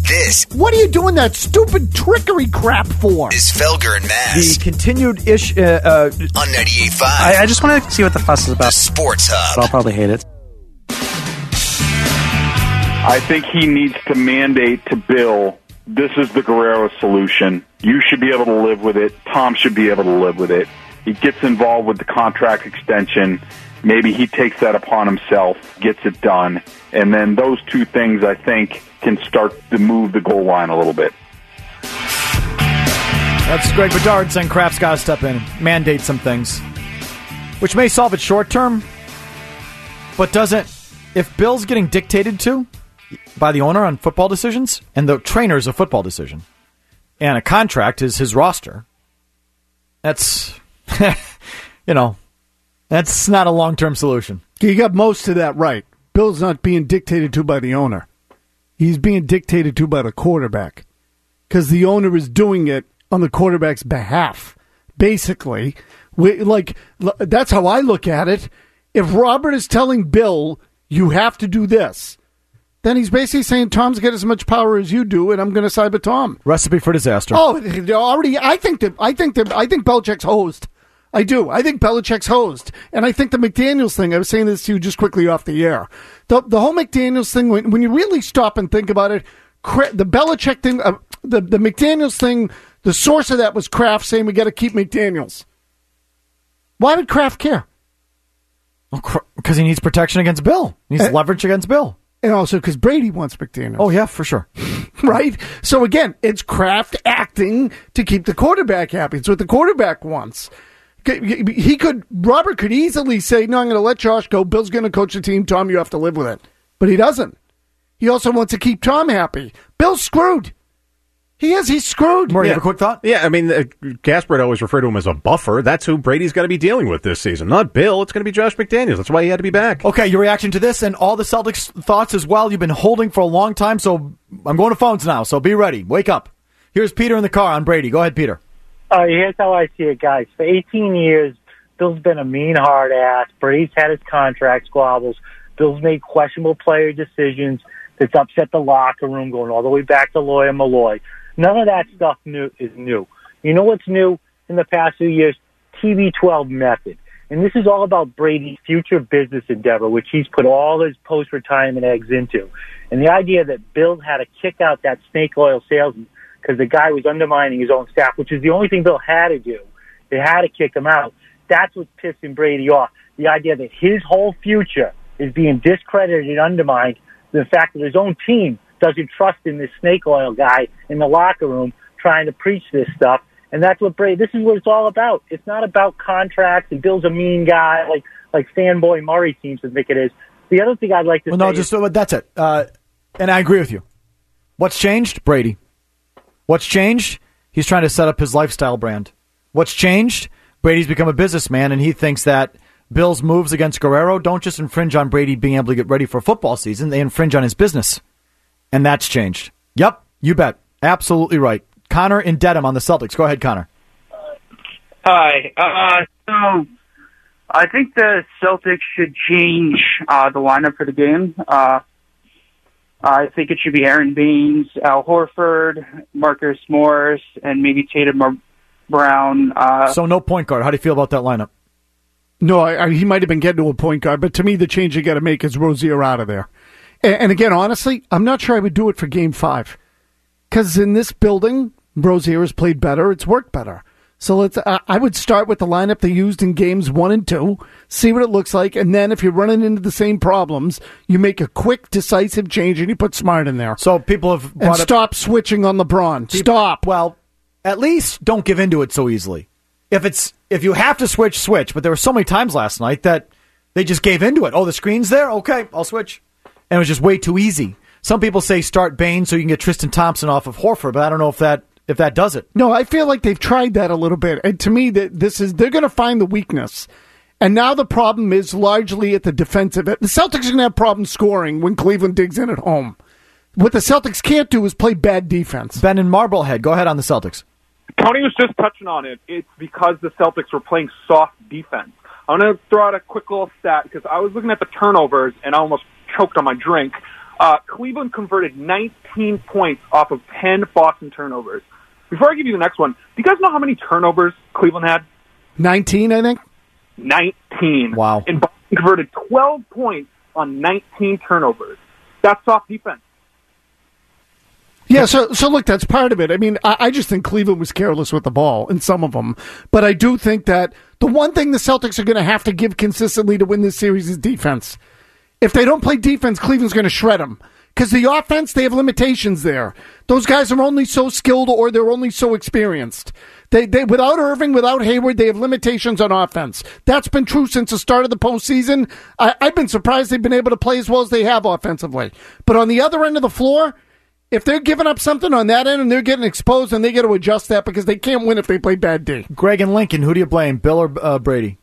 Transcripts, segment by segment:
This What are you doing that stupid trickery crap for? is Felger and Maz The continued ish. on 98.5. I just want to see what the fuss is The about. Sports But I'll Hub. probably hate it. I think he needs to mandate to Bill, this is the Guerrero solution. You should be able to live with it. Tom should be able to live with it. He gets involved with the contract extension. Maybe he takes that upon himself, gets it done. And then those two things, I think, can start to move the goal line a little bit. That's Greg Bedard saying Kraft's got to step in, mandate some things, which may solve it short term, but doesn't. If Bill's getting dictated to by the owner on football decisions, and the trainer is a football decision, and a contract is his roster, that's, that's not a long-term solution. You got most of that right. Bill's not being dictated to by the owner. He's being dictated to by the quarterback because the owner is doing it on the quarterback's behalf. Basically, that's how I look at it. If Robert is telling Bill, you have to do this, then he's basically saying, Tom's got as much power as you do, and I'm going to side with Tom. Recipe for disaster. Oh, already. I think Belichick's hosed. I do. I think Belichick's hosed. And I think the McDaniels thing, I was saying this to you just quickly off the air. The whole McDaniels thing, when you really stop and think about it, the Belichick thing, the McDaniels thing, the source of that was Kraft saying we got to keep McDaniels. Why would Kraft care? Because he needs protection against Bill. He needs leverage against Bill. And also because Brady wants McDaniels. Oh, yeah, for sure. Right? So again, it's Kraft acting to keep the quarterback happy. It's what the quarterback wants. Robert could easily say, no, I'm going to let Josh go. Bill's going to coach the team. Tom, you have to live with it. But he doesn't. He also wants to keep Tom happy. Bill's screwed. He is. He's screwed. Murray, you have a quick thought? Yeah, I mean, Gasper always referred to him as a buffer. That's who Brady's got to be dealing with this season. Not Bill. It's going to be Josh McDaniels. That's why he had to be back. Okay, your reaction to this and all the Celtics thoughts as well. You've been holding for a long time, so I'm going to phones now, so be ready. Wake up. Here's Peter in the car on Brady. Go ahead, Peter. Here's how I see it, guys. For 18 years, Bill's been a mean, hard ass. Brady's had his contract squabbles. Bill's made questionable player decisions that's upset the locker room, going all the way back to Lawyer Malloy. None of that stuff is new. You know what's new in the past few years? TB12 method. And this is all about Brady's future business endeavor, which he's put all his post-retirement eggs into. And the idea that Bill had to kick out that snake oil salesman because the guy was undermining his own staff, which is the only thing Bill had to do. They had to kick him out. That's what's pissing Brady off. The idea that his whole future is being discredited and undermined. The fact that his own team doesn't trust in this snake oil guy in the locker room trying to preach this stuff. And that's what this is what it's all about. It's not about contracts and Bill's a mean guy like fanboy Murray seems to think it is. The other thing I'd like to say that's it. And I agree with you. What's changed? Brady. What's changed? He's trying to set up his lifestyle brand. What's changed? Brady's become a businessman, and he thinks that Bill's moves against Guerrero don't just infringe on Brady being able to get ready for football season. They infringe on his business. And that's changed. Yep, you bet. Absolutely right. Connor in Dedham on the Celtics. Go ahead, Connor. Hi. So I think the Celtics should change the lineup for the game. I think it should be Aaron Baines, Al Horford, Marcus Morris, and maybe Tatum Brown. So no point guard. How do you feel about that lineup? No, he might have been getting to a point guard, but to me the change you got to make is Rozier out of there. And again, honestly, I'm not sure I would do it for Game 5. Because in this building, Rozier has played better. It's worked better. So I would start with the lineup they used in Games 1 and 2, see what it looks like, and then if you're running into the same problems, you make a quick, decisive change, and you put Smart in there. So people have brought stop switching on LeBron. Stop. Well, at least don't give into it so easily. If you have to switch. But there were so many times last night that they just gave into it. Oh, the screen's there? Okay, I'll switch. And it was just way too easy. Some people say start Bain so you can get Tristan Thompson off of Horford, but I don't know if that does it. No, I feel like they've tried that a little bit. And to me, they're going to find the weakness. And now the problem is largely at the defensive end. The Celtics are going to have problems scoring when Cleveland digs in at home. What the Celtics can't do is play bad defense. Ben in Marblehead, go ahead on the Celtics. Tony was just touching on it. It's because the Celtics were playing soft defense. I'm going to throw out a quick little stat because I was looking at the turnovers and I almost choked on my drink. Cleveland converted 19 points off of 10 Boston turnovers. Before I give you the next one, do you guys know how many turnovers Cleveland had? 19, I think. 19. Wow. And Boston converted 12 points on 19 turnovers. That's soft defense. Yeah, so look, that's part of it. I mean, I just think Cleveland was careless with the ball in some of them. But I do think that the one thing the Celtics are going to have to give consistently to win this series is defense. If they don't play defense, Cleveland's going to shred them. Because the offense, they have limitations there. Those guys are only so skilled or they're only so experienced. They without Irving, without Hayward, they have limitations on offense. That's been true since the start of the postseason. I've been surprised they've been able to play as well as they have offensively. But on the other end of the floor, if they're giving up something on that end and they're getting exposed, then they got to adjust that because they can't win if they play bad D. Greg and Lincoln, who do you blame, Bill or Brady?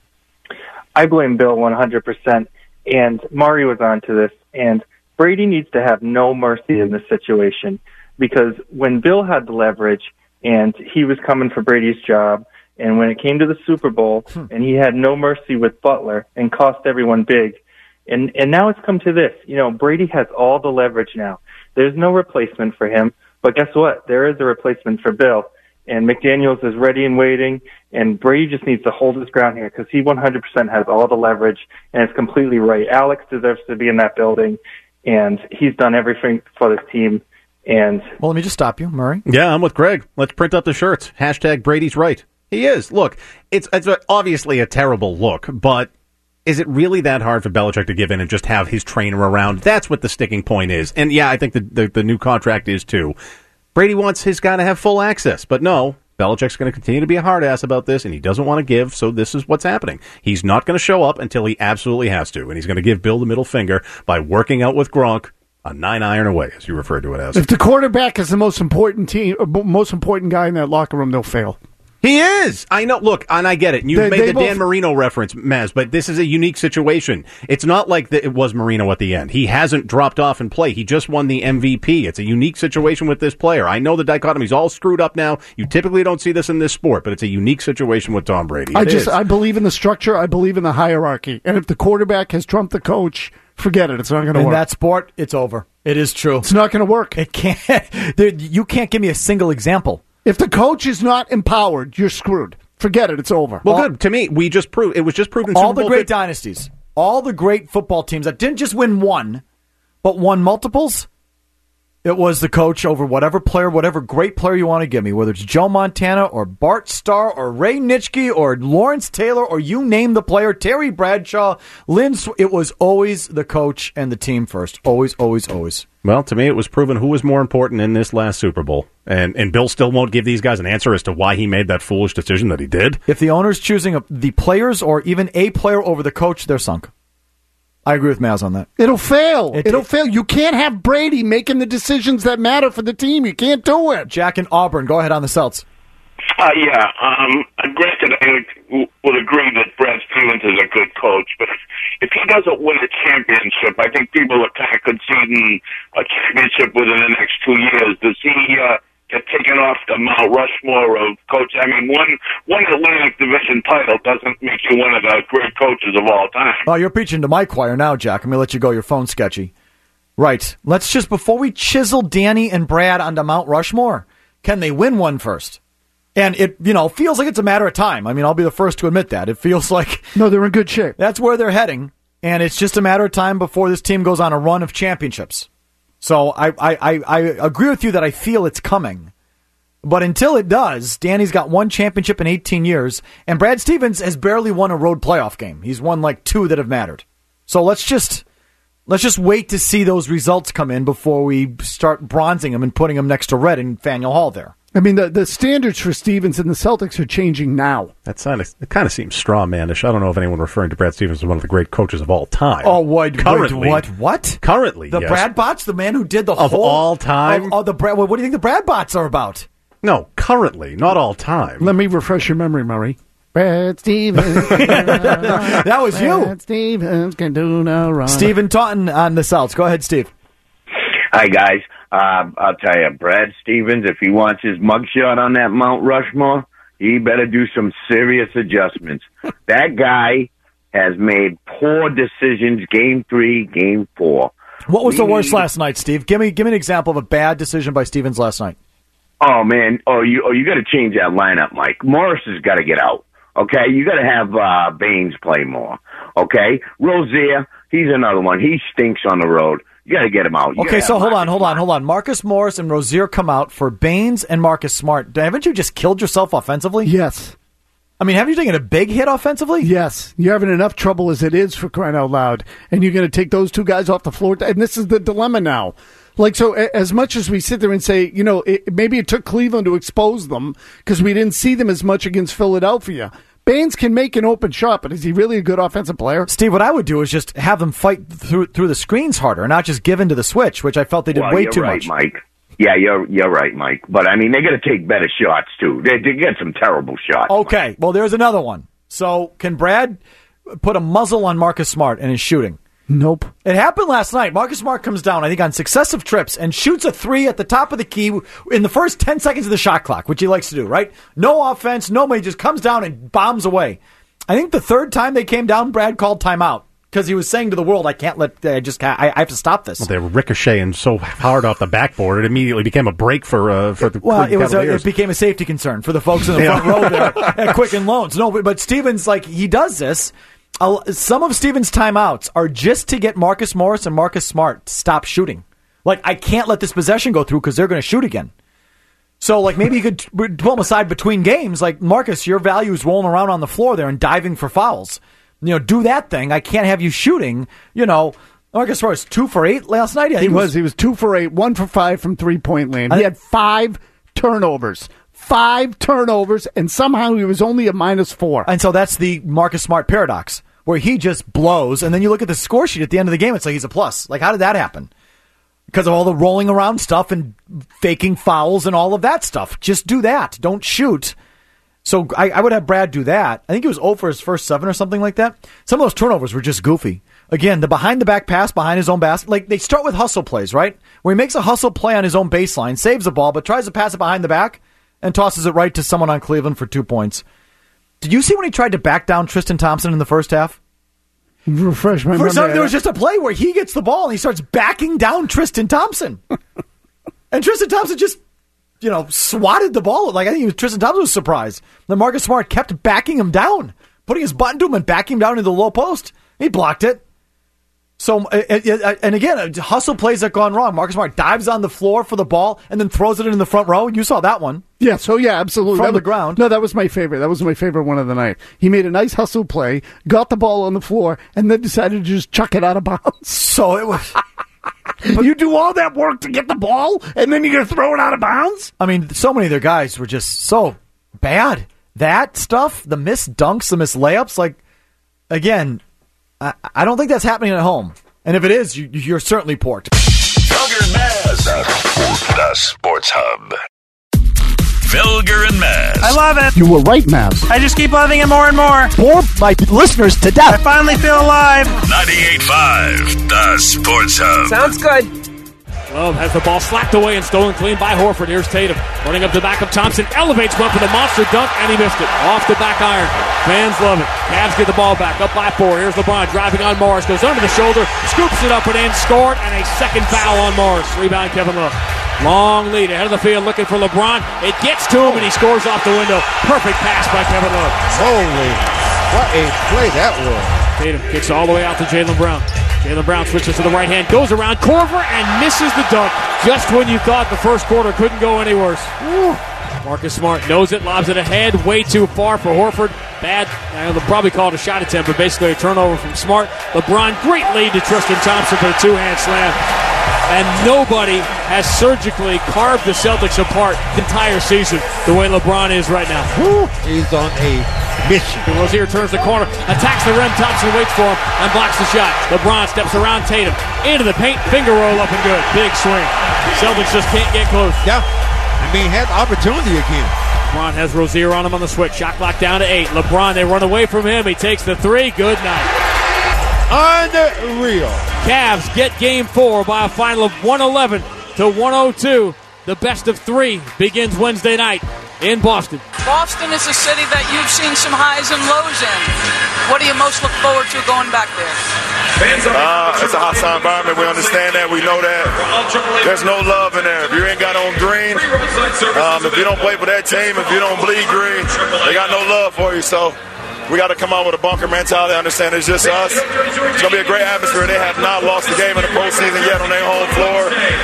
I blame Bill 100%. And Maury was on to this. And Brady needs to have no mercy in this situation because when Bill had the leverage and he was coming for Brady's job, and when it came to the Super Bowl, and he had no mercy with Butler and cost everyone big, and now it's come to this. You know, Brady has all the leverage now. There's no replacement for him, but guess what? There is a replacement for Bill, and McDaniels is ready and waiting, and Brady just needs to hold his ground here because he 100% has all the leverage, and it's completely right. Alex deserves to be in that building, and he's done everything for this team. And well, let me just stop you, Murray. Yeah, I'm with Greg. Let's print up the shirts. Hashtag Brady's right. He is. Look, it's obviously a terrible look, but is it really that hard for Belichick to give in and just have his trainer around? That's what the sticking point is. And yeah, I think the new contract is too. Brady wants his guy to have full access, but no, Belichick's going to continue to be a hard ass about this, and he doesn't want to give, so this is what's happening. He's not going to show up until he absolutely has to, and he's going to give Bill the middle finger by working out with Gronk a 9-iron away, as you referred to it as. If the quarterback is the most important guy in that locker room, they'll fail. He is. I know. Look, and I get it. You made the Dan Marino reference, Maz, but this is a unique situation. It's not like it was Marino at the end. He hasn't dropped off in play. He just won the MVP. It's a unique situation with this player. I know the dichotomy's all screwed up now. You typically don't see this in this sport, but it's a unique situation with Tom Brady. I believe in the structure. I believe in the hierarchy. And if the quarterback has trumped the coach, forget it. It's not going to work. In that sport, it's over. It is true. It's not going to work. It can't. You can't give me a single example. If the coach is not empowered, you're screwed. Forget it. It's over. Well, good. To me, we just proved it was just proven. All the great dynasties, all the great football teams that didn't just win one, but won multiples. It was the coach over whatever player, whatever great player you want to give me, whether it's Joe Montana or Bart Starr or Ray Nitschke or Lawrence Taylor or you name the player, Terry Bradshaw, it was always the coach and the team first. Always, always, always. Well, to me, it was proven who was more important in this last Super Bowl. And Bill still won't give these guys an answer as to why he made that foolish decision that he did. If the owner's choosing the players or even a player over the coach, they're sunk. I agree with Maz on that. It'll fail. It'll fail. You can't have Brady making the decisions that matter for the team. You can't do it. Jack in Auburn, go ahead on the Celts. Granted, I would agree that Brad Stevens is a good coach, but if he doesn't win a championship, I think people are kind of conceding a championship within the next 2 years. Does he get taken off the Mount Rushmore of coach? I mean, one Atlantic Division title doesn't make you one of the great coaches of all time. Oh, you're preaching to my choir now, Jack. Let me let you go. Your phone's sketchy. Right. Let's just, before we chisel Danny and Brad onto Mount Rushmore, can they win one first? And it, feels like it's a matter of time. I mean, I'll be the first to admit that. It feels like... No, they're in good shape. That's where they're heading. And it's just a matter of time before this team goes on a run of championships. So I agree with you that I feel it's coming. But until it does, Danny's got one championship in 18 years, and Brad Stevens has barely won a road playoff game. He's won like 2 that have mattered. So let's just wait to see those results come in before we start bronzing him and putting him next to Red and Faneuil Hall there. I mean, the standards for Stevens and the Celtics are changing now. It kind of seems straw-manish. I don't know if anyone referring to Brad Stevens as one of the great coaches of all time. Oh, what? Currently. What? Currently, the yes. Brad Bots, the man who did the of whole... Of all time? What do you think the Brad Bots are about? No, currently, not all time. Let me refresh your memory, Murray. Brad Stevens. That was you. Brad Stevens can do no wrong. Stephen Taunton on the Celts. Go ahead, Steve. Hi, guys. I'll tell you, Brad Stevens, if he wants his mugshot on that Mount Rushmore, he better do some serious adjustments. That guy has made poor decisions, Game 3, Game 4. What was the worst last night, Steve? Give me an example of a bad decision by Stevens last night. Oh, man. You got to change that lineup, Mike. Morris has got to get out. Okay? You got to have Baines play more. Okay? Rozier, he's another one. He stinks on the road. You got to get him out. Okay, so hold on. Marcus Morris and Rozier come out for Baines and Marcus Smart. Haven't you just killed yourself offensively? Yes. I mean, haven't you taken a big hit offensively? Yes. You're having enough trouble as it is, for crying out loud. And you're going to take those two guys off the floor. And this is the dilemma now. Like, so as much as we sit there and say, maybe it took Cleveland to expose them because we didn't see them as much against Philadelphia. Baines can make an open shot, but is he really a good offensive player? Steve, what I would do is just have them fight through the screens harder, not just give in to the switch, which I felt they did way too much. Mike. Yeah, you're right, Mike. But, I mean, they got to take better shots, too. They get some terrible shots. Okay, Mike. well, there's another one. So can Brad put a muzzle on Marcus Smart in his shooting? Nope. It happened last night. Marcus Smart comes down, I think, on successive trips and shoots a three at the top of the key in the first 10 seconds of the shot clock, which he likes to do, right? No offense, nobody, just comes down and bombs away. I think the third time they came down, Brad called timeout because he was saying to the world, I have to stop this. Well, they were ricocheting so hard off the backboard, it immediately became a break for the Cavaliers. It became a safety concern for the folks in the front row there at Quicken Loans. No, but Stevens, he does this. Some of Stevens' timeouts are just to get Marcus Morris and Marcus Smart to stop shooting. I can't let this possession go through because they're going to shoot again. So, maybe you could pull them aside between games. Marcus, your value is rolling around on the floor there and diving for fouls. Do that thing. I can't have you shooting. Marcus Morris 2 for 8 last night. He was 2 for 8, 1 for 5 from 3-point land. He had 5 turnovers. 5 turnovers, and somehow he was only a -4. And so that's the Marcus Smart paradox, where he just blows, and then you look at the score sheet at the end of the game, it's like he's a plus. How did that happen? Because of all the rolling around stuff and faking fouls and all of that stuff. Just do that. Don't shoot. So I would have Brad do that. I think he was 0 for his first 7 or something like that. Some of those turnovers were just goofy. Again, the behind-the-back pass behind his own basket. They start with hustle plays, right? Where he makes a hustle play on his own baseline, saves the ball, but tries to pass it behind the back and tosses it right to someone on Cleveland for 2 points. Did you see when he tried to back down Tristan Thompson in the first half? Refresh my memory. There was just a play where he gets the ball and he starts backing down Tristan Thompson. And Tristan Thompson just, swatted the ball. I think Tristan Thompson was surprised. Then Marcus Smart kept backing him down, putting his button to him and backing him down into the low post. He blocked it. So, and again, hustle plays that gone wrong. Marcus Smart dives on the floor for the ball and then throws it in the front row. You saw that one. Yeah, absolutely. From the ground. No, that was my favorite. That was my favorite one of the night. He made a nice hustle play, got the ball on the floor, and then decided to just chuck it out of bounds. So it was... But you do all that work to get the ball, and then you're going to throw it out of bounds? I mean, so many of their guys were just so bad. That stuff, the missed dunks, the missed layups, again... I don't think that's happening at home. And if it is, you're certainly porked. Felger and Maz. The Sports Hub. Felger and Maz. I love it. You were right, Maz. I just keep loving it more and more. Bore my listeners to death. I finally feel alive. 98.5. The Sports Hub. Sounds good. Love has the ball slapped away and stolen clean by Horford. Here's Tatum running up the back of Thompson. Elevates one for the monster dunk, and he missed it. Off the back iron. Fans love it. Cavs get the ball back. Up by 4. Here's LeBron driving on Morris. Goes under the shoulder. Scoops it up and in. Scored. And a second foul on Morris. Rebound Kevin Love. Long lead ahead of the field looking for LeBron. It gets to him and he scores off the window. Perfect pass by Kevin Love. Holy, what a play that was. Tatum kicks all the way out to Jaylen Brown. Jaylen Brown switches to the right hand, goes around Korver, and misses the dunk just when you thought the first quarter couldn't go any worse. Woo. Marcus Smart knows it, lobs it ahead, way too far for Horford. Bad, they'll probably call it a shot attempt, but basically a turnover from Smart. LeBron, great lead to Tristan Thompson for the two-hand slam. And nobody has surgically carved the Celtics apart the entire season the way LeBron is right now. Woo. He's on a mission. Rozier turns the corner, attacks the rim. Thompson waits for him and blocks the shot. LeBron steps around Tatum into the paint, finger roll up and good. Big swing. Celtics just can't get close. Yeah, had the opportunity again. LeBron has Rozier on him on the switch. Shot clock down to 8. LeBron, they run away from him. He takes the 3. Good night. Unreal. Cavs get game 4 by a final of 111-102. The best of 3 begins Wednesday night in Boston. Boston is a city that you've seen some highs and lows in. What do you most look forward to going back there? It's a hostile environment. We understand that. We know that. There's no love in there. If you ain't got on green, if you don't play for that team, if you don't bleed green, they got no love for you. So we got to come out with a bunker mentality. Understand it's just us. It's going to be a great atmosphere. They have not lost the game in the postseason yet on their home floor.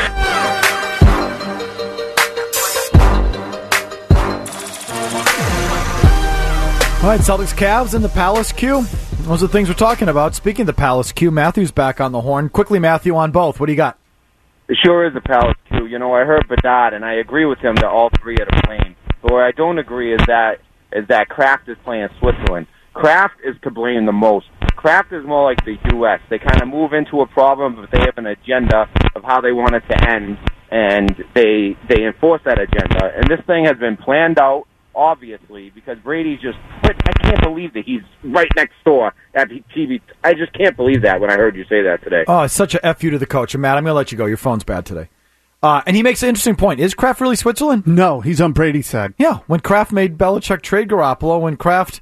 All right, Celtics, Cavs in the Palace Q. Those are the things we're talking about. Speaking of the Palace Q, Matthew's back on the horn. Quickly, Matthew, on both. What do you got? It sure is a Palace Q. You know, I heard Bedard, and I agree with him that all three are to blame. But where I don't agree is that Kraft is playing Switzerland. Kraft is to blame the most. Kraft is more like the U.S. They kind of move into a problem, but they have an agenda of how they want it to end, and they enforce that agenda. And this thing has been planned out, obviously, because Brady's just... I can't believe that he's right next door at TV. I just can't believe that when I heard you say that today. Oh, it's such a F you to the coach. And Matt, I'm going to let you go. Your phone's bad today. And he makes an interesting point. Is Kraft really Switzerland? No, he's on Brady's side. Yeah, when Kraft made Belichick trade Garoppolo, when Kraft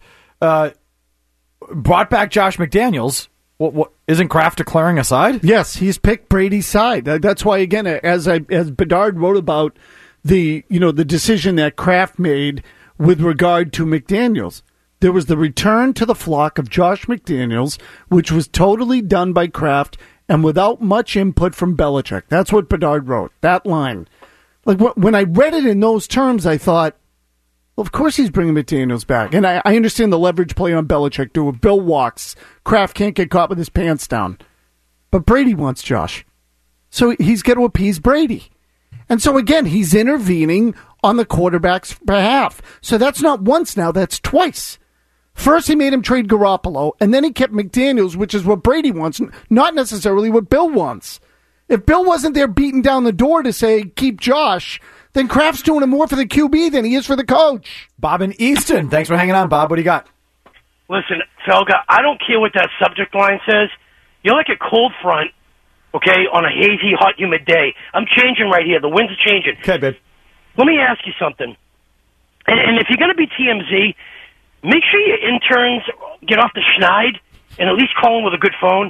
brought back Josh McDaniels, what isn't Kraft declaring a side? Yes, he's picked Brady's side. That's why, again, as Bedard wrote about the decision that Kraft made with regard to McDaniels, there was the return to the flock of Josh McDaniels, which was totally done by Kraft and without much input from Belichick. That's what Bedard wrote, that line. Like when I read it in those terms, I thought, well, of course he's bringing McDaniels back. And I understand the leverage play on Belichick, too. If Bill walks, Kraft can't get caught with his pants down. But Brady wants Josh. So he's got to appease Brady. And so, again, he's intervening on the quarterback's behalf. So that's not once now, that's twice. First, he made him trade Garoppolo, and then he kept McDaniels, which is what Brady wants, not necessarily what Bill wants. If Bill wasn't there beating down the door to say, keep Josh, then Kraft's doing it more for the QB than he is for the coach. Bob in Easton. Thanks for hanging on, Bob. What do you got? Listen, Felga, I don't care what that subject line says. You're like a cold front, okay, on a hazy, hot, humid day. I'm changing right here. The winds are changing. Okay, babe. Let me ask you something. And if you're going to be TMZ, make sure your interns get off the schneid and at least call in with a good phone.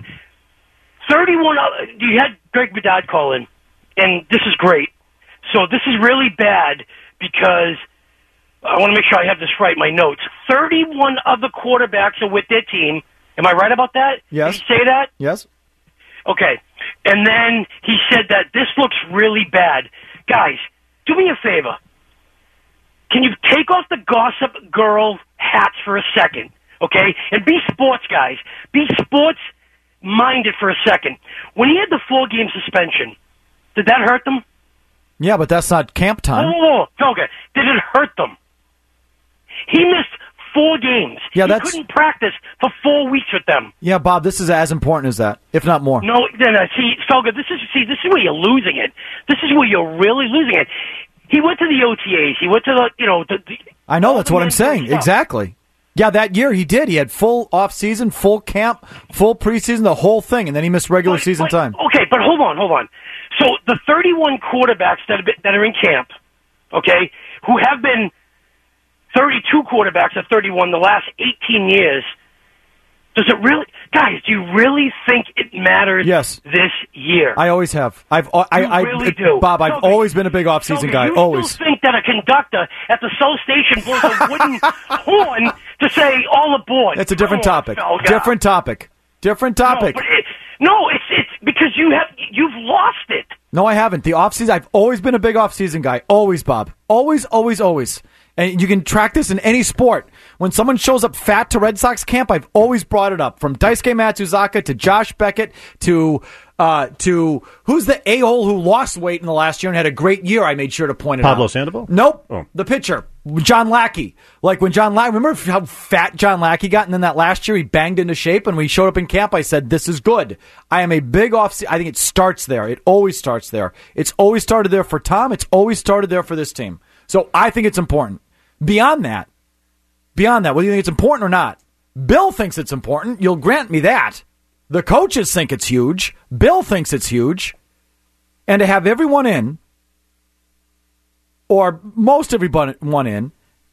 31, you had Greg Bedard call in, and this is great. So this is really bad because I want to make sure I have this right, my notes. 31 other quarterbacks are with their team. Am I right about that? Yes. Did he say that? Yes. Okay. And then he said that this looks really bad. Guys, do me a favor. Can you take off the gossip girl hats for a second, okay? And be sports guys. Be sports-minded for a second. When he had the 4-game suspension, did that hurt them? Yeah, but that's not camp time. Oh, okay. Did it hurt them? He missed 4 games. Yeah, he couldn't practice for 4 weeks with them. Yeah, Bob, this is as important as that, if not more. No, see, Felga, this is where you're losing it. This is where you're really losing it. He went to the OTAs. He went to the. I know, that's what I'm saying. Stuff. Exactly. Yeah, that year he did. He had full off-season, full camp, full preseason, the whole thing, and then he missed regular season time. Okay, but hold on. So the 31 quarterbacks that are in camp, okay, who have been 32 quarterbacks at 31 the last 18 years, does it really, guys? Do you really think it matters? Yes. This year, I always have. I really do, Bob. I've always been a big off-season guy. You always. still think that a conductor at the South Station blows a wooden horn to say all aboard? It's a different topic. Felga. Different topic. No, it's because you've lost it. No, I haven't. The offseason, I've always been a big offseason guy. Always, Bob. Always. And you can track this in any sport. When someone shows up fat to Red Sox camp, I've always brought it up. From Daisuke Matsuzaka to Josh Beckett to who's the a-hole who lost weight in the last year and had a great year, I made sure to point it Pablo out. Sandoval? Nope. Oh. The pitcher. John Lackey. Like when John Lackey, remember how fat John Lackey got? And then that last year he banged into shape. And when he showed up in camp, I said, this is good. I am a big off-season. I think it starts there. It always starts there. It's always started there for Tom. It's always started there for this team. So I think it's important. Beyond that, whether you think it's important or not, Bill thinks it's important. You'll grant me that. The coaches think it's huge. Bill thinks it's huge. And to have everyone in, or most everyone in,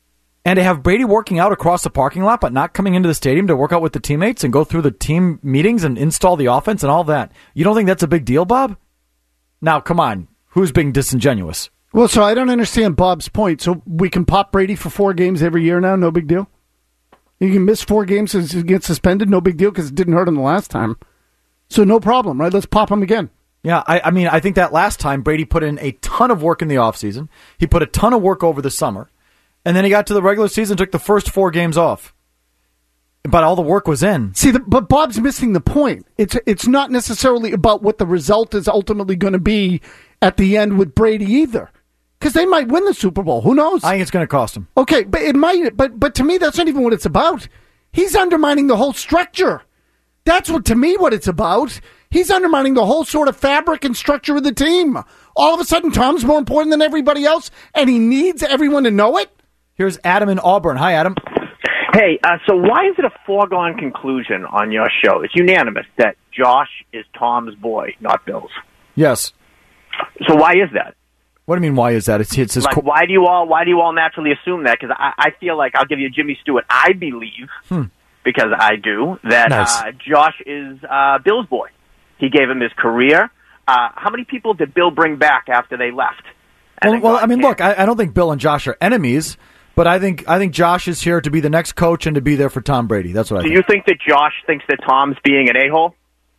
And to have Brady working out across the parking lot, but not coming into the stadium to work out with the teammates and go through the team meetings and install the offense and all that. You don't think that's a big deal, Bob? Now, come on. Who's being disingenuous? Well, so I don't understand Bob's point. So we can pop Brady for 4 games every year now? No big deal? You can miss 4 games and get suspended? No big deal because it didn't hurt him the last time. So no problem, right? Let's pop him again. Yeah, I mean, I think that last time Brady put in a ton of work in the offseason. He put a ton of work over the summer. And then he got to the regular season, took the first 4 games off. But all the work was in. See, but Bob's missing the point. It's not necessarily about what the result is ultimately going to be at the end with Brady either. Because they might win the Super Bowl. Who knows? I think it's going to cost him. Okay, but it might. But to me, that's not even what it's about. He's undermining the whole structure. That's what it's about. He's undermining the whole sort of fabric and structure of the team. All of a sudden, Tom's more important than everybody else, and he needs everyone to know it? Here's Adam in Auburn. Hi, Adam. Hey, so why is it a foregone conclusion on your show? It's unanimous that Josh is Tom's boy, not Bill's. Yes. So why is that? What do you mean, why is that? It's his like, why do you all naturally assume that? Because I feel like, I'll give you Jimmy Stewart, I believe, because I do, that Nice. Josh is Bill's boy. He gave him his career. How many people did Bill bring back after they left? Well, I mean, look, I don't think Bill and Josh are enemies, but I think Josh is here to be the next coach and to be there for Tom Brady. That's what I think. Do you think that Josh thinks that Tom's being an a-hole?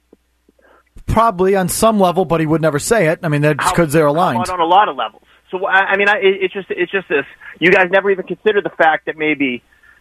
Probably on some level, but he would never say it. I mean, that's because they're aligned. On a lot of levels. So, I mean, it's just this. You guys never even considered the fact that maybe,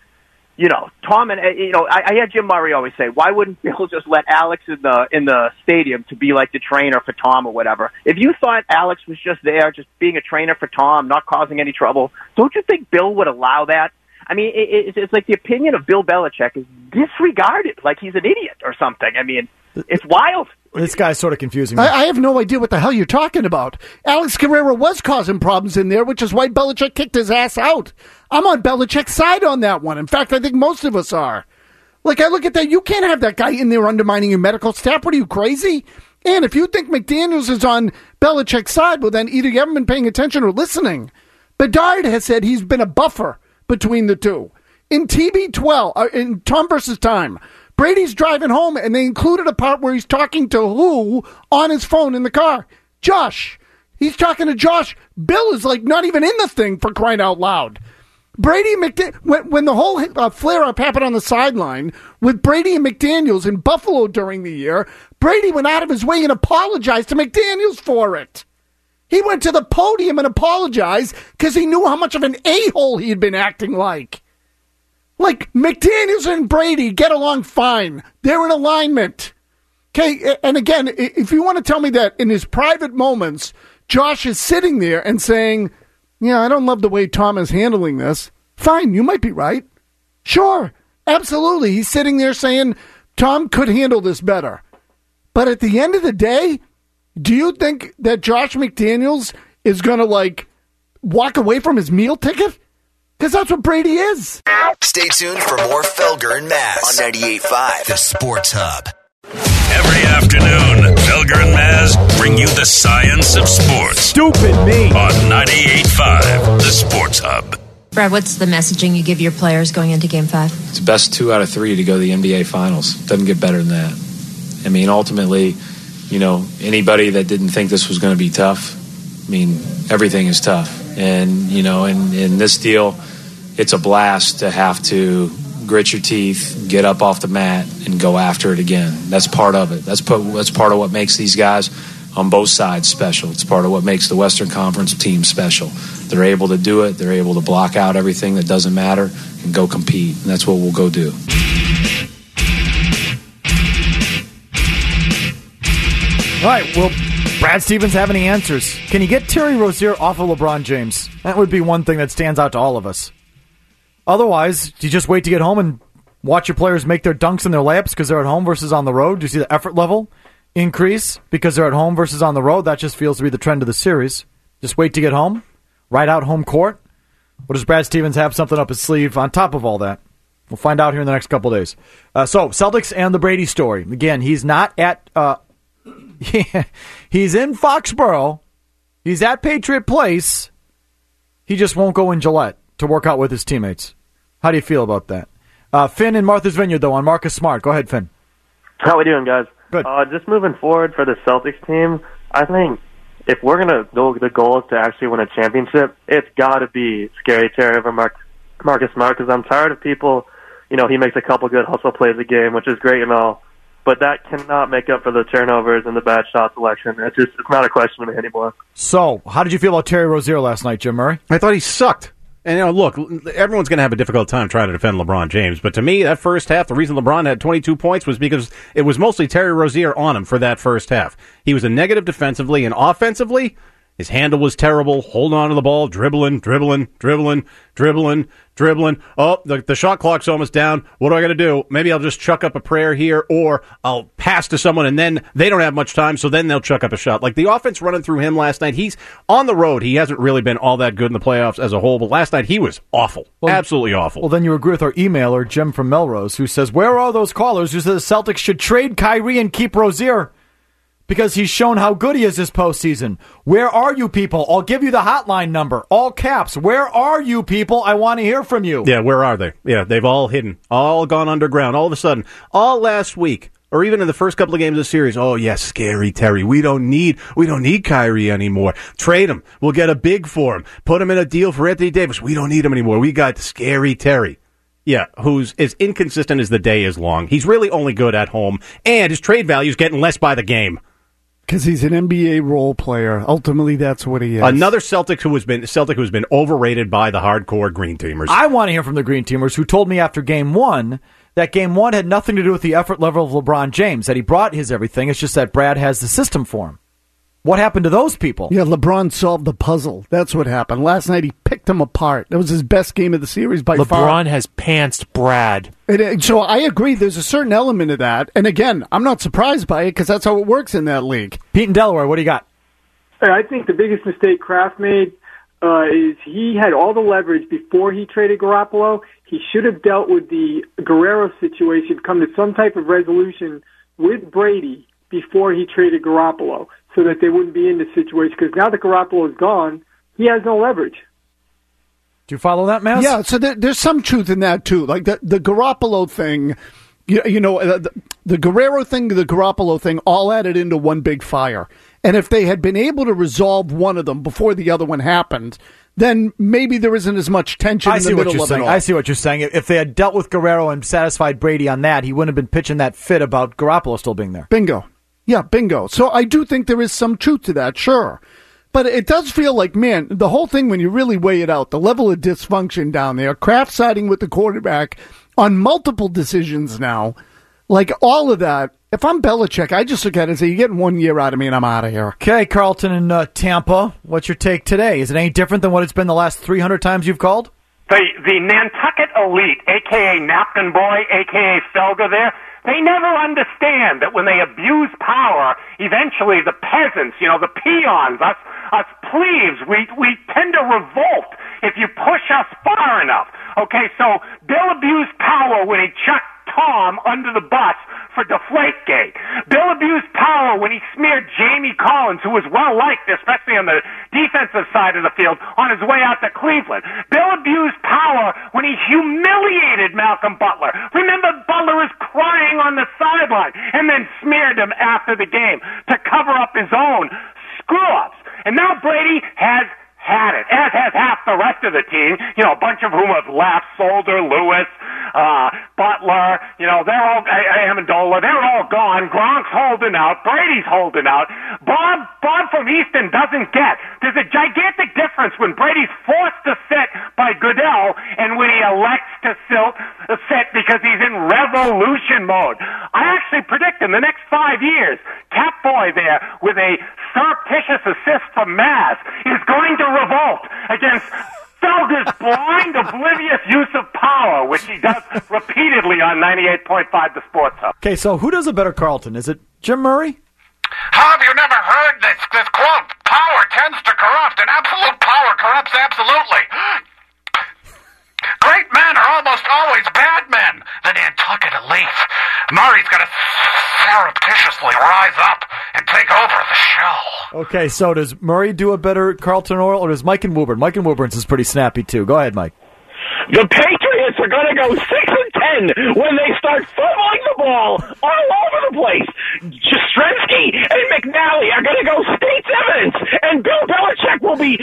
Tom and, I had Jim Murray always say, why wouldn't Bill just let Alex in the stadium to be like the trainer for Tom or whatever? If you thought Alex was just there, just being a trainer for Tom, not causing any trouble, don't you think Bill would allow that? I mean, it's like the opinion of Bill Belichick is disregarded, like he's an idiot or something. I mean, it's wild. This guy's sort of confusing me. I have no idea what the hell you're talking about. Alex Guerrero was causing problems in there, which is why Belichick kicked his ass out. I'm on Belichick's side on that one. In fact, I think most of us are. Like, I look at that. You can't have that guy in there undermining your medical staff. What are you, crazy? And if you think McDaniels is on Belichick's side, well, then either you haven't been paying attention or listening. Bedard has said he's been a buffer between the two. In TB12, in Tom versus Time, Brady's driving home, and they included a part where he's talking to who on his phone in the car? Josh. He's talking to Josh. Bill is like not even in the thing, for crying out loud. Brady and when the whole flare-up happened on the sideline with Brady and McDaniels in Buffalo during the year, Brady went out of his way and apologized to McDaniels for it. He went to the podium and apologized because he knew how much of an a-hole he had been acting like. Like, McDaniels and Brady get along fine. They're in alignment. Okay, and again, if you want to tell me that in his private moments, Josh is sitting there and saying, yeah, I don't love the way Tom is handling this, fine, you might be right. Sure, absolutely. He's sitting there saying, Tom could handle this better. But at the end of the day, do you think that Josh McDaniels is going to, like, walk away from his meal ticket? Because that's what Brady is. Stay tuned for more Felger and Maz on 98.5, The Sports Hub. Every afternoon, Felger and Maz bring you the science of sports. Stupid me. On 98.5, The Sports Hub. Brad, what's the messaging you give your players going into Game 5? It's best 2 out of 3 to go to the NBA Finals. Doesn't get better than that. I mean, ultimately, anybody that didn't think this was going to be tough, I mean, everything is tough. And, in this deal, it's a blast to have to grit your teeth, get up off the mat, and go after it again. That's part of it. That's part of what makes these guys on both sides special. It's part of what makes the Western Conference team special. They're able to do it. They're able to block out everything that doesn't matter and go compete. And that's what we'll go do. All right, well, Brad Stevens have any answers? Can you get Terry Rozier off of LeBron James? That would be one thing that stands out to all of us. Otherwise, do you just wait to get home and watch your players make their dunks and their layups because they're at home versus on the road? Do you see the effort level increase because they're at home versus on the road? That just feels to be the trend of the series. Just wait to get home, ride out home court. Or does Brad Stevens have something up his sleeve on top of all that? We'll find out here in the next couple of days. So, Celtics and the Brady story. Again, he's not at... he's in Foxborough. He's at Patriot Place. He just won't go in Gillette. to work out with his teammates. How do you feel about that? Finn in Martha's Vineyard, though, on Marcus Smart. Go ahead, Finn. How we doing, guys? Good. Just moving forward for the Celtics team, I think if we're going to go, the goal is to actually win a championship, it's got to be Scary Terry over Marcus Smart, because I'm tired of people, he makes a couple good hustle plays a game, which is great and all, but that cannot make up for the turnovers and the bad shot selection. It's not a question to me anymore. So, how did you feel about Terry Rozier last night, Jim Murray? I thought he sucked. And, look, everyone's going to have a difficult time trying to defend LeBron James. But to me, that first half, the reason LeBron had 22 points was because it was mostly Terry Rozier on him for that first half. He was a negative defensively, and offensively, his handle was terrible. Holding on to the ball, dribbling. Oh, the shot clock's almost down. What do I got to do? Maybe I'll just chuck up a prayer here, or I'll pass to someone, and then they don't have much time, so then they'll chuck up a shot. Like the offense running through him last night, he's on the road. He hasn't really been all that good in the playoffs as a whole, but last night he was awful. Absolutely awful. Well, then you agree with our emailer, Jim from Melrose, who says, where are those callers who said the Celtics should trade Kyrie and keep Rozier? Because he's shown how good he is this postseason. Where are you people? I'll give you the hotline number. All caps. Where are you people? I want to hear from you. Yeah, where are they? Yeah, they've all hidden. All gone underground. All of a sudden. All last week. Or even in the first couple of games of the series. Oh, yes, Scary Terry. We don't need Kyrie anymore. Trade him. We'll get a big for him. Put him in a deal for Anthony Davis. We don't need him anymore. We got Scary Terry. Yeah, who's as inconsistent as the day is long. He's really only good at home. And his trade value is getting less by the game. Because he's an NBA role player. Ultimately, that's what he is. Another Celtic who's been overrated by the hardcore Green Teamers. I want to hear from the Green Teamers, who told me after Game 1 that Game 1 had nothing to do with the effort level of LeBron James, that he brought his everything. It's just that Brad has the system for him. What happened to those people? Yeah, LeBron solved the puzzle. That's what happened. Last night, he picked him apart. That was his best game of the series by far. LeBron has pantsed Brad. So I agree. There's a certain element of that. And again, I'm not surprised by it because that's how it works in that league. Pete in Delaware, what do you got? I think the biggest mistake Kraft made is he had all the leverage before he traded Garoppolo. He should have dealt with the Guerrero situation, come to some type of resolution with Brady before he traded Garoppolo, so that they wouldn't be in this situation. Because now that Garoppolo is gone, he has no leverage. Do you follow that, Maz? Yeah, so there's some truth in that, too. Like the Garoppolo thing, the Guerrero thing, the Garoppolo thing, all added into one big fire. And if they had been able to resolve one of them before the other one happened, then maybe there isn't as much tension in the middle of it all. I see what you're saying. If they had dealt with Guerrero and satisfied Brady on that, he wouldn't have been pitching that fit about Garoppolo still being there. Bingo. Yeah, bingo. So I do think there is some truth to that, sure. But it does feel like, man, the whole thing, when you really weigh it out, the level of dysfunction down there, Kraft siding with the quarterback on multiple decisions now, like all of that, if I'm Belichick, I just look at it and say, you're getting 1 year out of me and I'm out of here. Okay, Carlton in Tampa, what's your take today? Is it any different than what it's been the last 300 times you've called? The Nantucket elite, a.k.a. Napkin Boy, a.k.a. Felger there, they never understand that when they abuse power, eventually the peasants, the peons, us plebes, we tend to revolt if you push us far enough. Okay, so Bill abused power when he chucked Tom under the bus for Deflategate. Bill abused power when he smeared Jamie Collins, who was well-liked, especially on the defensive side of the field, on his way out to Cleveland. Bill abused power when he humiliated Malcolm Butler. Remember, Butler was crying on the sideline and then smeared him after the game to cover up his own screw-ups. And now Brady has had it, as has half the rest of the team, a bunch of whom have left, Solder, Lewis, Butler, they're all, Amendola, they're all gone. Gronk's holding out, Brady's holding out. Bob from Easton doesn't get. There's a gigantic difference when Brady's forced to sit by Goodell and when he elects to sit because he's in revolution mode. I actually predict in the next 5 years, Cat Boy there with a surreptitious assist from Maz is going to revolt against Felger's blind, oblivious use of power, which he does repeatedly on 98.5 The Sports Hub. Okay, so who does a better Carlton? Is it Jim Murray? Have you never heard this quote? Power tends to corrupt, and absolute power corrupts absolutely. Great men are almost always bad men. The Nantucket elite. Murray's going to surreptitiously rise up and take over the show. Okay, so does Murray do a better Carlton Oral, or does Mike and Woburn? Mike and Woburn's is pretty snappy, too. Go ahead, Mike. The Patriots are going to go 6-10 when they start fumbling the ball all over the place. Jastrzemski and McNally are going to go state's evidence, and Bill Belichick will be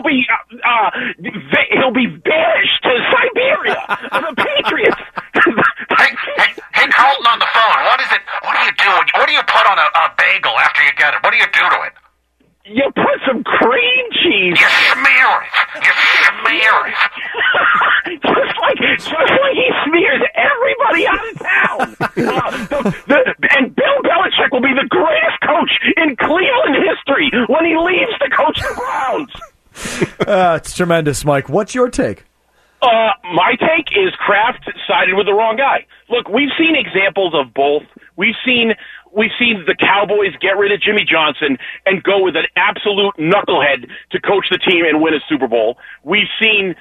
he'll be banished to Siberia. The Patriots. Hey, Carlton on the phone. What is it? What do you do? What do you put on a bagel after you get it? What do you do to it? You put some cream cheese. You smear it. You smear it. just like he smears everybody out of town. And Bill Belichick will be the greatest coach in Cleveland history when he leaves to coach the Browns. It's tremendous, Mike. What's your take? My take is Kraft sided with the wrong guy. Look, we've seen examples of both. We've seen the Cowboys get rid of Jimmy Johnson and go with an absolute knucklehead to coach the team and win a Super Bowl. We've seen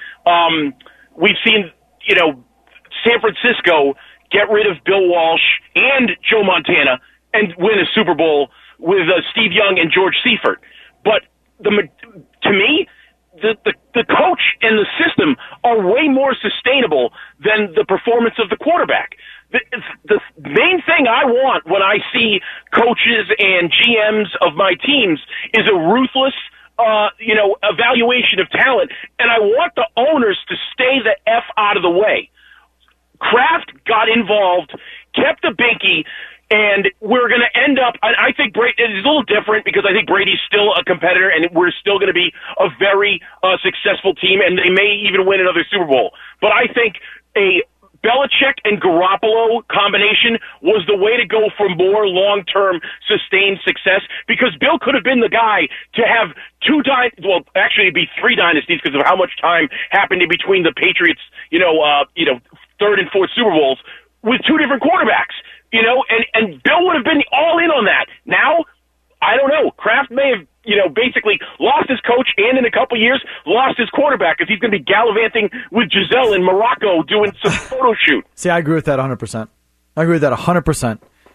San Francisco get rid of Bill Walsh and Joe Montana and win a Super Bowl with Steve Young and George Seifert. But to me, the coach and the system are way more sustainable than the performance of the quarterback. The main thing I want when I see coaches and GMs of my teams is a ruthless, evaluation of talent, and I want the owners to stay the F out of the way. Kraft got involved, kept the binky, and we're going to end up, I think Brady is a little different because I think Brady's still a competitor and we're still going to be a very successful team, and they may even win another Super Bowl. But I think a Belichick and Garoppolo combination was the way to go for more long-term sustained success, because Bill could have been the guy to have it'd be 3 dynasties because of how much time happened in between the Patriots, third and fourth Super Bowls with 2 different quarterbacks, and Bill would have been all in on that. Now, I don't know. Kraft may have, basically lost his coach and in a couple years lost his quarterback because he's going to be gallivanting with Giselle in Morocco doing some photo shoot. See, I agree with that 100%. I agree with that 100%.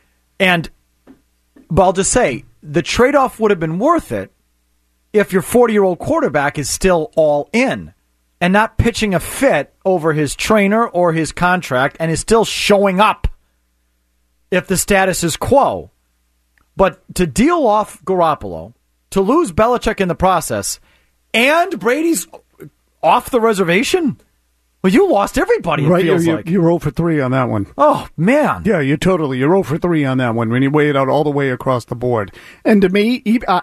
But I'll just say, the trade-off would have been worth it if your 40-year-old quarterback is still all in and not pitching a fit over his trainer or his contract and is still showing up if the status is quo. But to deal off Garoppolo, to lose Belichick in the process, and Brady's off the reservation? Well, you lost everybody, it feels like. You're 0 for 3 on that one. Oh, man. Yeah, you're 0 for 3 on that one when you weigh it out all the way across the board. And to me,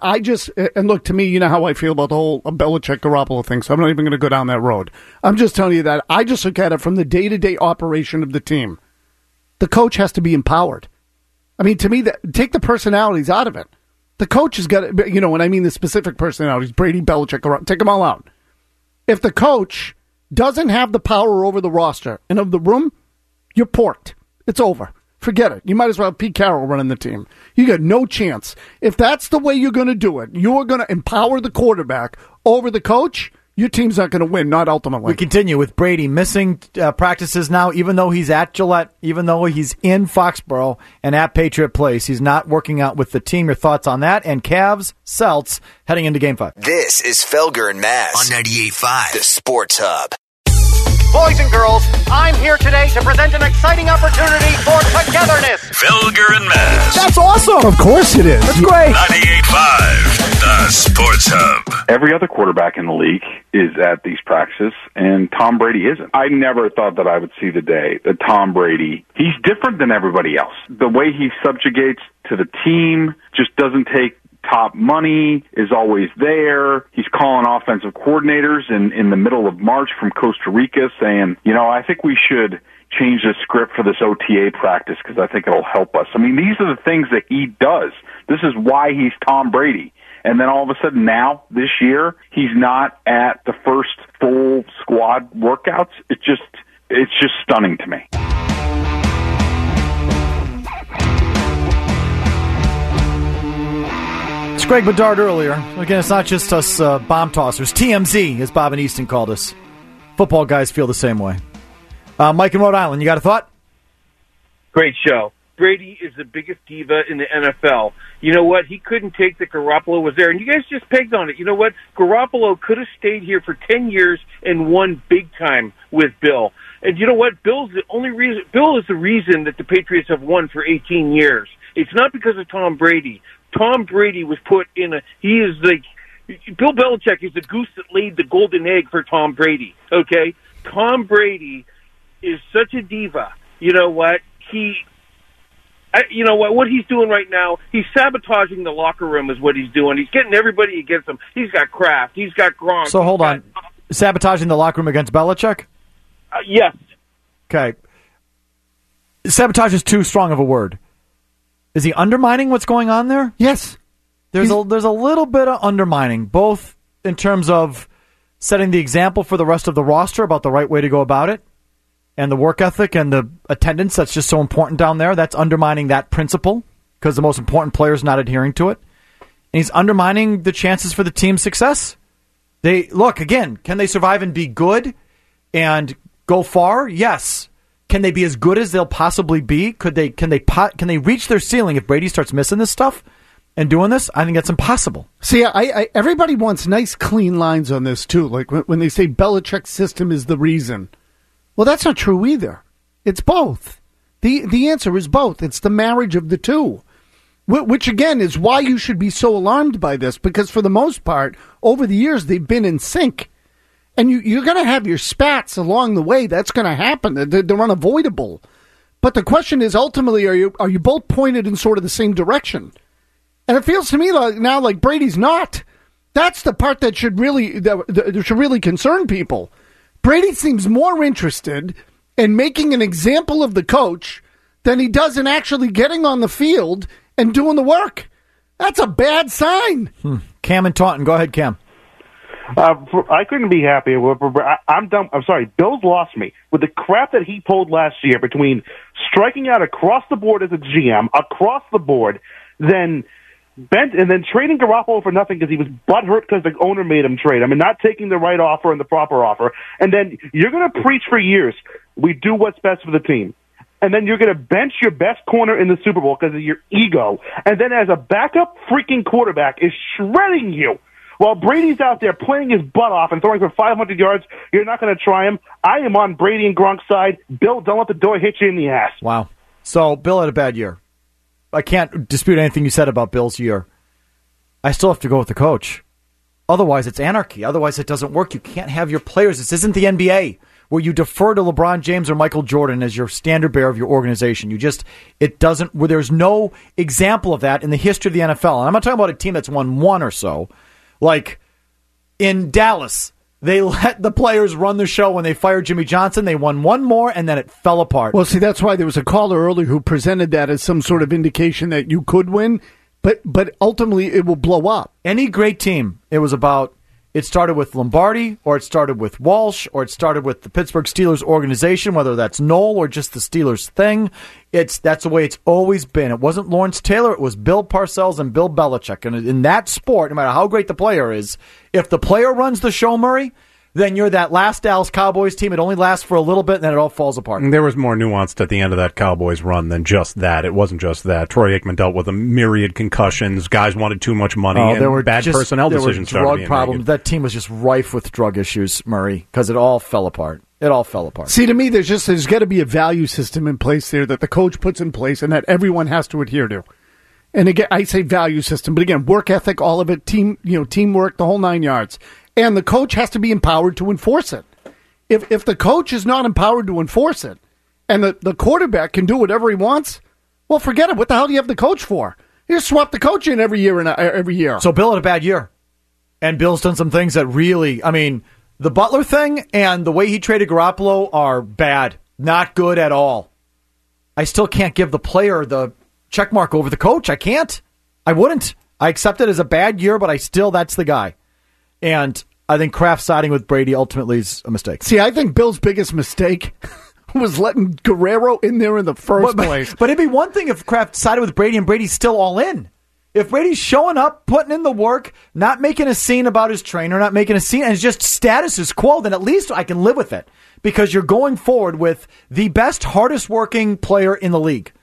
look, to me, you know how I feel about the whole Belichick-Garoppolo thing, so I'm not even going to go down that road. I'm just telling you that I just look at it from the day-to-day operation of the team. The coach has to be empowered. I mean, to me, take the personalities out of it. The coach has got to, when I mean the specific personalities, Brady, Belichick, take them all out. If the coach doesn't have the power over the roster and of the room, you're porked. It's over. Forget it. You might as well have Pete Carroll running the team. You got no chance. If that's the way you're going to do it, you are going to empower the quarterback over the coach, your team's not going to win, not ultimately. We continue with Brady missing practices now, even though he's at Gillette, even though he's in Foxborough and at Patriot Place. He's not working out with the team. Your thoughts on that? And Cavs, Celts, heading into Game 5. This is Felger and Maz on 98.5, the Sports Hub. Boys and girls, I'm here today to present an exciting opportunity for togetherness. Felger and Maz. That's awesome. Of course it is. That's great. 98.5, the Sports Hub. Every other quarterback in the league is at these practices, and Tom Brady isn't. I never thought that I would see the day that Tom Brady, he's different than everybody else. The way he subjugates to the team just doesn't take top money, is always there. He's calling offensive coordinators in the middle of March from Costa Rica saying, I think we should change the script for this OTA practice because I think it'll help us. I mean, these are the things that he does. This is why he's Tom Brady. And then all of a sudden now, this year, he's not at the first full squad workouts. It's just stunning to me. It's Greg Bedard earlier. Again, it's not just us bomb tossers. TMZ, as Bob and Easton called us. Football guys feel the same way. Mike in Rhode Island, you got a thought? Great show. Brady is the biggest diva in the NFL. You know what? He couldn't take that Garoppolo was there. And you guys just pegged on it. You know what? Garoppolo could have stayed here for 10 years and won big time with Bill. And you know what? Bill is the reason that the Patriots have won for 18 years. It's not because of Tom Brady. Tom Brady was put in Bill Belichick is the goose that laid the golden egg for Tom Brady. Okay? Tom Brady is such a diva. You know what? What he's doing right now, he's sabotaging the locker room is what he's doing. He's getting everybody against him. He's got Kraft. He's got Gronk. So hold on. Sabotaging the locker room against Belichick? Yes. Okay. Sabotage is too strong of a word. Is he undermining what's going on there? Yes. There's a little bit of undermining, both in terms of setting the example for the rest of the roster about the right way to go about it, and the work ethic and the attendance that's just so important down there. That's undermining that principle because the most important player is not adhering to it. And he's undermining the chances for the team's success. Can they survive and be good and go far? Yes. Can they be as good as they'll possibly be? Can they reach their ceiling if Brady starts missing this stuff and doing this? I think that's impossible. See, everybody wants nice, clean lines on this, too. Like when they say Belichick's system is the reason. Well, that's not true either. It's both. The answer is both. It's the marriage of the two, which, again, is why you should be so alarmed by this, because for the most part, over the years, they've been in sync. And you're going to have your spats along the way. That's going to happen. They're unavoidable. But the question is, ultimately, are you both pointed in sort of the same direction? And it feels to me like Brady's not. That's the part that should really concern people. Brady seems more interested in making an example of the coach than he does in actually getting on the field and doing the work. That's a bad sign. Cam and Taunton. Go ahead, Cam. I couldn't be happier. I'm done. I'm sorry. Bill's lost me with the crap that he pulled last year between striking out across the board as a GM, across the board, then trading Garoppolo for nothing because he was butthurt because the owner made him trade him, and not taking the right offer and the proper offer. And then you're going to preach for years, we do what's best for the team. And then you're going to bench your best corner in the Super Bowl because of your ego. And then as a backup freaking quarterback is shredding you. While Brady's out there playing his butt off and throwing for 500 yards, you're not going to try him. I am on Brady and Gronk's side. Bill, don't let the door hit you in the ass. Wow. So Bill had a bad year. I can't dispute anything you said about Bill's year. I still have to go with the coach. Otherwise, it's anarchy. Otherwise, it doesn't work. You can't have your players. This isn't the NBA where you defer to LeBron James or Michael Jordan as your standard bearer of your organization. There's no example of that in the history of the NFL. And I'm not talking about a team that's won one or so. Like in Dallas, they let the players run the show when they fired Jimmy Johnson. They won one more, and then it fell apart. Well, see, that's why there was a caller earlier who presented that as some sort of indication that you could win, but ultimately it will blow up. Any great team, it started with Lombardi, or it started with Walsh, or it started with the Pittsburgh Steelers organization, whether that's Noel or just the Steelers thing. That's the way it's always been. It wasn't Lawrence Taylor, it was Bill Parcells and Bill Belichick. And in that sport, no matter how great the player is, if the player runs the show, Murray, then you're that last Dallas Cowboys team. It only lasts for a little bit, and then it all falls apart. And there was more nuanced at the end of that Cowboys run than just that. It wasn't just that. Troy Aikman dealt with a myriad concussions. Guys wanted too much money, and bad personnel decisions started being made. Drug problems. That team was just rife with drug issues, Murray, because it all fell apart. See, to me, there's got to be a value system in place there that the coach puts in place and that everyone has to adhere to. And again, I say value system, but again, work ethic, all of it, teamwork, the whole 9 yards. And the coach has to be empowered to enforce it. If the coach is not empowered to enforce it, and the quarterback can do whatever he wants, well, forget it. What the hell do you have the coach for? You just swap the coach in every year. So Bill had a bad year, and Bill's done some things that really, the Butler thing and the way he traded Garoppolo are bad, not good at all. I still can't give the player the checkmark over the coach. I can't. I wouldn't. I accept it as a bad year, but that's the guy. And I think Kraft siding with Brady ultimately is a mistake. See, I think Bill's biggest mistake was letting Guerrero in there in the first place. But it'd be one thing if Kraft sided with Brady and Brady's still all in. If Brady's showing up, putting in the work, not making a scene about his trainer, not making a scene, and it's just status is quo, then at least I can live with it. Because you're going forward with the best, hardest working player in the league.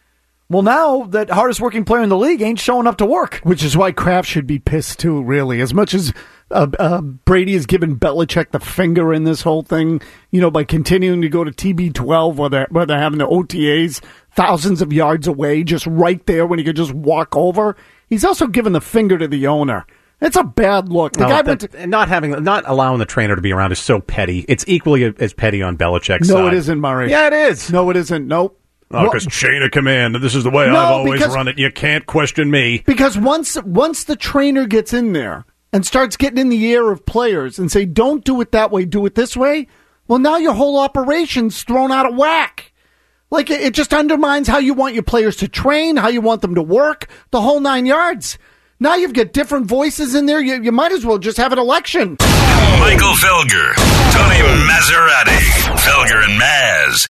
Well, now that hardest working player in the league ain't showing up to work. Which is why Kraft should be pissed too, really. As much as Brady has given Belichick the finger in this whole thing, by continuing to go to TB12 where they're having the OTAs thousands of yards away, just right there when he could just walk over. He's also given the finger to the owner. It's a bad look. The guy went to, not allowing the trainer to be around is so petty. It's equally as petty on Belichick's side. No, it isn't, Murray. Yeah, it is. No, it isn't. Nope. Because chain of command, this is the way I've always run it. You can't question me. Because once the trainer gets in there and starts getting in the ear of players and say, don't do it that way, do it this way, well, now your whole operation's thrown out of whack. Like, it just undermines how you want your players to train, how you want them to work, the whole 9 yards. Now you've got different voices in there. You might as well just have an election. Michael Felger, Tony Maserati, Felger and Maz.